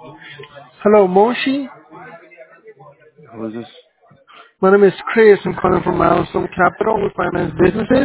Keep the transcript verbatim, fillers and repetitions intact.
Hello, Moshi. Who is this? My name is Chris. I'm calling from Milestone Capital. We finance businesses.